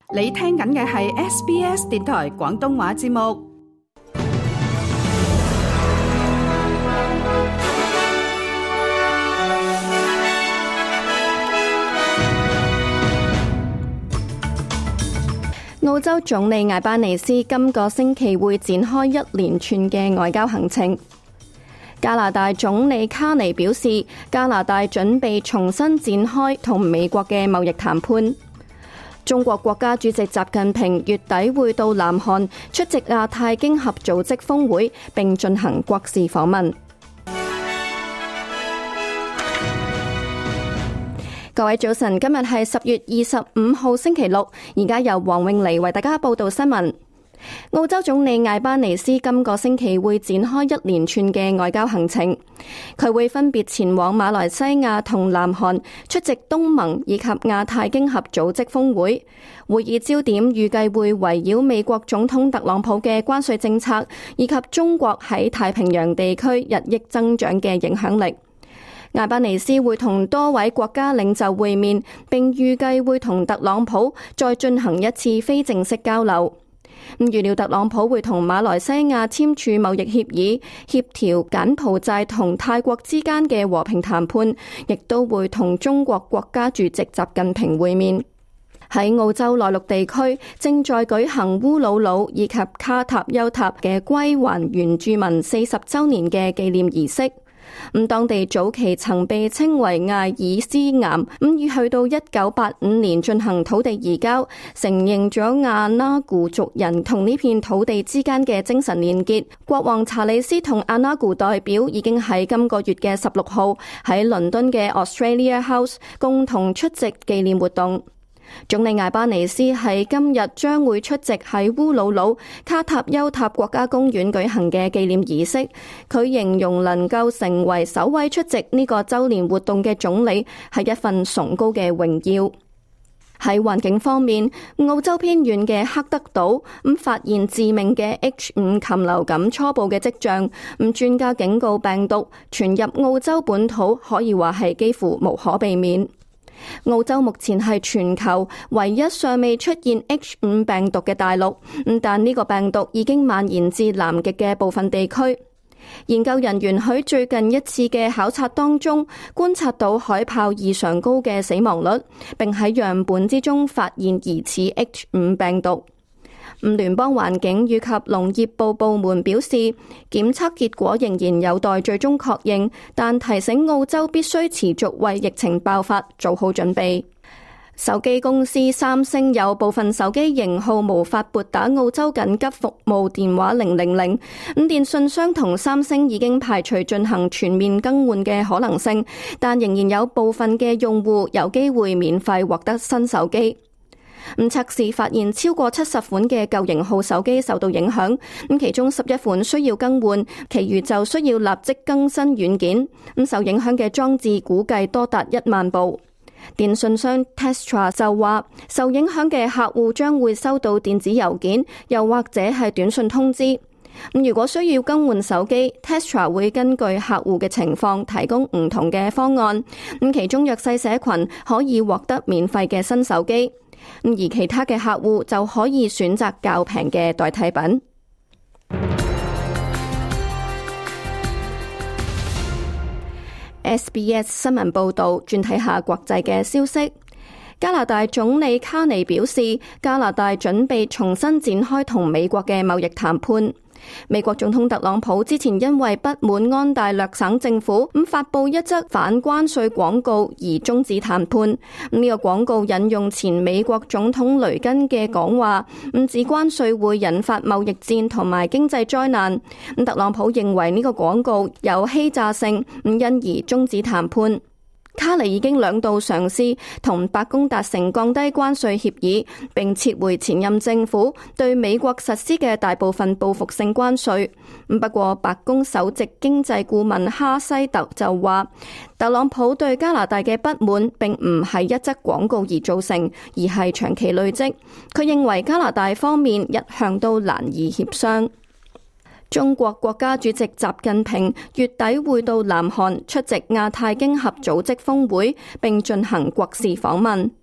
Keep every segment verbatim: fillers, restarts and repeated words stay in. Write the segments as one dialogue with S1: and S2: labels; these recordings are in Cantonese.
S1: 你聽緊嘅係 S B S 電台廣東話節目。
S2: 澳洲總理艾班尼斯今個星期會展開一連串嘅外交行程。加拿大總理卡尼表示，加拿大準備重新展開同美國嘅貿易談判。中國國家主席習近平月底會到南韓出席亞太經合組織峰會，並進行國事訪問。各位早晨，今日係十月二十五號星期六，而家由黃詠妮為大家報道新聞。澳洲總理艾班尼斯今個星期會展開一連串嘅外交行程，佢會分別前往馬來西亞同南韓出席東盟以及亞太經合組織峰會。會議焦點預計會圍繞美國總統特朗普嘅關稅政策，以及中國喺太平洋地區日益增長嘅影響力。艾班尼斯會同多位國家領袖會面，並預計會同特朗普再進行一次非正式交流。預料特朗普會同馬來西亞簽署貿易協議，協調柬埔寨同泰國之間嘅和平談判，亦都會同中國國家主席習近平會面。喺澳洲內陸地區正在舉行烏魯魯以及卡塔丘塔嘅歸還原住民四十週年嘅紀念儀式。咁當地早期曾被稱為艾爾斯岩，咁已去到一九八五年進行土地移交，承認咗亞那古族人同呢片土地之間嘅精神連結。國王查理斯同亞那古代表已經喺今個月嘅十六號喺倫敦嘅 Australia House 共同出席紀念活動。總理艾班尼斯喺今日將會出席喺烏魯魯卡塔丘塔國家公園舉行嘅紀念儀式。佢形容能夠成為首位出席呢個周年活動嘅總理係一份崇高嘅榮耀。喺環境方面，澳洲偏遠嘅黑德島咁發現致命嘅 H 五 禽流感初步嘅跡象。咁專家警告病毒傳入澳洲本土可以話係幾乎無可避免。澳洲目前係全球唯一尚未出現 H 五 病毒嘅大陸，但呢個病毒已經蔓延至南極嘅部分地區。研究人員喺最近一次嘅考察當中觀察到海豹異常高嘅死亡率，並喺樣本之中發現疑似 H 五 病毒。聯邦環境與及農業部部門表示，檢測結果仍然有待最終確認，但提醒澳洲必須持續為疫情爆發做好準備。手機公司三星有部分手機型號無法撥打澳洲緊急服務電話零零零，咁電信商同三星已經排除進行全面更換嘅可能性，但仍然有部分嘅用戶有機會免費獲得新手機。咁測試發現超過七十款嘅舊型號手機受到影響，咁其中十一款需要更換，其餘就需要立即更新軟件。咁受影響嘅裝置估計多達一萬部。電信商 Telstra 就話，受影響嘅客戶將會收到電子郵件，又或者係短信通知。咁如果需要更換手機 ，Telstra 會根據客戶嘅情況提供唔同嘅方案。咁其中弱勢社群可以獲得免費嘅新手機。而其他嘅客戶就可以選擇較平嘅代替品。S B S 新聞報道，轉睇下國際嘅消息。加拿大總理卡尼表示，加拿大準備重新展開同美國嘅貿易談判。美國總統特朗普之前因為不滿安大略省政府咁發佈一則反關稅廣告而終止談判。呢個廣告引用前美國總統雷根嘅講話，咁指關稅會引發貿易戰同埋經濟災難。咁特朗普認為呢個廣告有欺詐性，咁因而終止談判。卡尼已經兩度嘗試同白宮達成降低關稅協議，並撤回前任政府對美國實施嘅大部分報復性關稅。不過白宮首席經濟顧問哈西特就話，特朗普對加拿大嘅不滿並唔係一則廣告而造成，而係長期累積。佢認為加拿大方面一向都難以協商。中國國家主席習近平月底會到南韓出席亞太經合組織峰會，並進行國事訪問。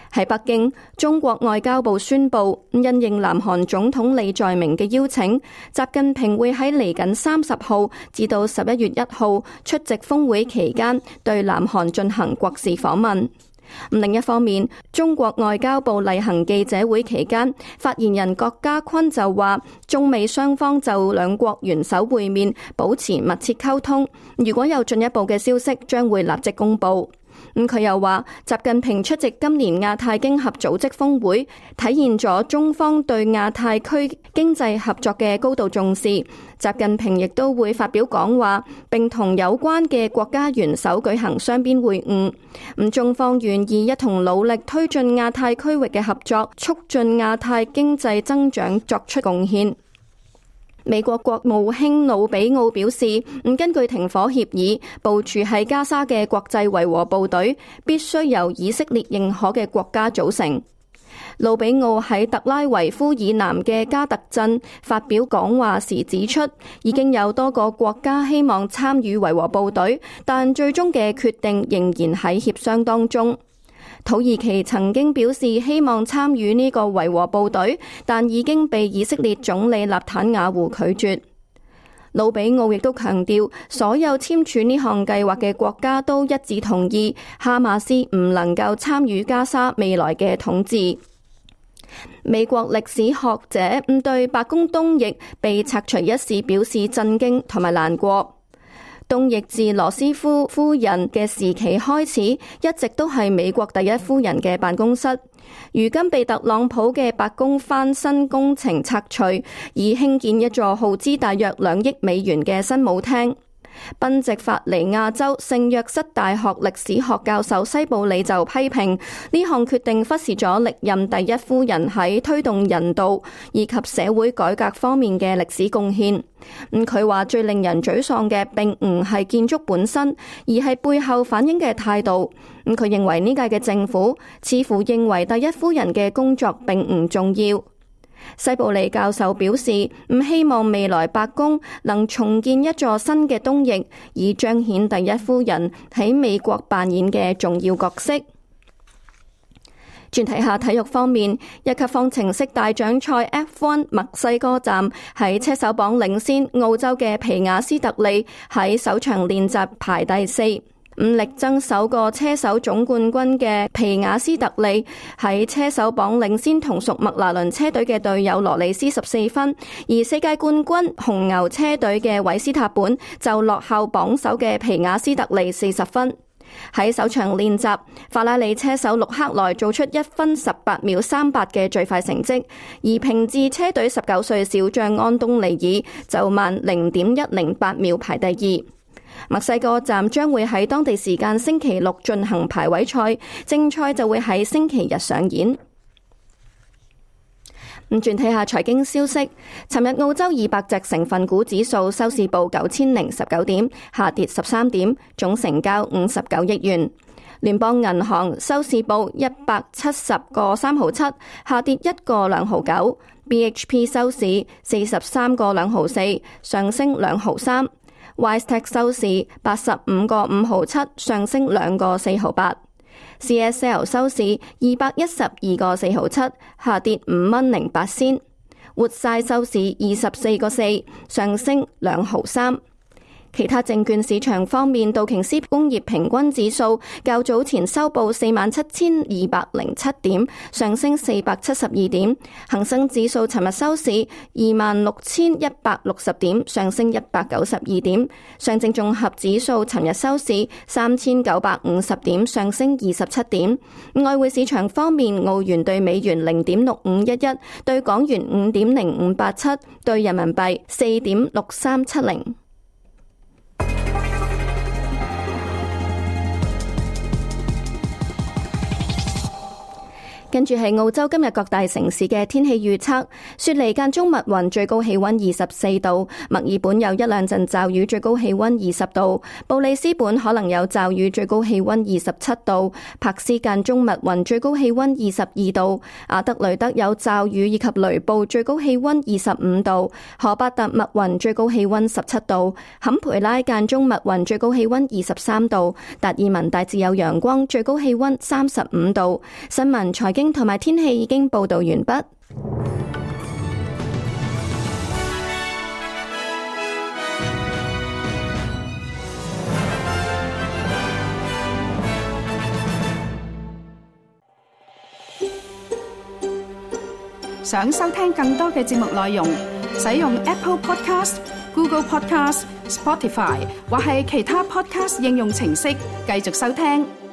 S2: 喺北京，中國外交部宣布，因應南韓總統李在明嘅邀請，習近平會喺嚟緊三十號至到十一月一號出席峰會期間，對南韓進行國事訪問。另一方面，中國外交部例行記者會期間，發言人郭家坤就話，中美雙方就兩國元首會面保持密切溝通，如果有進一步嘅消息，將會立即公佈。咁佢又話，習近平出席今年亞太經合組織峰會，體現咗中方對亞太區經濟合作嘅高度重視。習近平亦都會發表講話，並同有關嘅國家元首舉行雙邊會晤。咁中方願意一同努力推進亞太區域嘅合作，促進亞太經濟增長作出貢獻。美國國務卿魯比奧表示，根據停火協議，部署喺加沙嘅國際維和部隊必須由以色列認可嘅國家組成。魯比奧喺特拉維夫以南嘅加特鎮發表講話時指出，已經有多個國家希望參與維和部隊，但最終嘅決定仍然喺協商當中。土耳其曾經表示希望參與呢個維和部隊，但已經被以色列總理納坦雅胡拒絕。魯比奧亦都強調，所有簽署呢項計劃嘅國家都一致同意，哈馬斯唔能夠參與加沙未來嘅統治。美國歷史學者對白宮東翼被拆除一事表示震驚同埋難過。東翼自羅斯福夫人嘅時期開始，一直都係美國第一夫人嘅辦公室。如今被特朗普嘅白宮翻新工程拆除，以興建一座耗資大約兩億美元嘅新舞廳。賓夕法尼亞州聖約瑟大學歷史學教授西布里就批評呢項決定忽視咗歷任第一夫人喺推動人道以及社會改革方面嘅歷史貢獻。咁佢話最令人沮喪嘅並唔係建築本身，而係背後反映嘅態度。咁佢認為呢屆嘅政府似乎認為第一夫人嘅工作並唔重要。西布利教授表示，唔希望未來白宮能重建一座新嘅東翼，以彰顯第一夫人喺美國扮演嘅重要角色。轉睇下體育方面，一級方程式大獎賽 F 一 墨西哥站喺車手榜領先澳洲嘅皮亞斯特利，喺首場練習排第四。咁力爭首個車手總冠軍嘅皮亞斯特利喺車手榜領先同屬麥拿倫車隊嘅隊友羅里斯十四分，而世界冠軍紅牛車隊嘅韋斯塔本就落後榜首嘅皮亞斯特利四十分。喺首場練習，法拉利車手陸克萊做出一分十八秒三八嘅最快成績，而平治車隊十九歲小將安東尼爾就慢零點一零八秒排第二。墨西哥站將會喺當地時間星期六進行排位賽，正賽就會喺星期日上演。咁轉睇下財經消息，尋日澳洲二百隻成分股指數收市報九千零十九點，下跌十三點，總成交五十九億元。聯邦銀行收市報一百七十個三毫七，下跌一個兩毫九。B H P 收市四十三個兩毫四，上升兩毫三。WiseTech 收市八十五個五毫七，上升兩個四毫八。C S L 收市二百一十二個四毫七，下跌五蚊零八仙。活晒收市二十四個四，上升兩毫三。其他證券市場方面，道瓊斯工業平均指數較早前收報四萬七千二百零七點，上升四百七十二點。恒生指數尋日收市二萬六千一百六十點，上升一百九十二點。上證綜合指數尋日收市三千九百五十點，上升二十七點。外匯市場方面，澳元對美元零點六五一一，對港元五點零五八七，對人民幣四點六三七零。 跟住係澳洲今日各大城市嘅天氣預測，雪梨間中密雲，最高氣溫二十四度；墨爾本有一兩陣驟雨，最高氣溫二十度；布里斯本可能有驟雨，最高氣溫二十七度；柏斯間中密雲，最高氣溫二十二度；阿德雷德有驟雨以及雷暴，最高氣溫二十五度；荷伯特密雲，最高氣溫十七度；坎培拉間中密雲，最高氣溫二十三度；達爾文大致有陽光，最高氣溫三十五度。新聞、財經同埋天氣已經報道完畢。
S1: 想收聽更多嘅節目內容，使用 Apple Podcast、Google Podcast、Spotify 或係其他 Podcast 應用程式繼續收聽。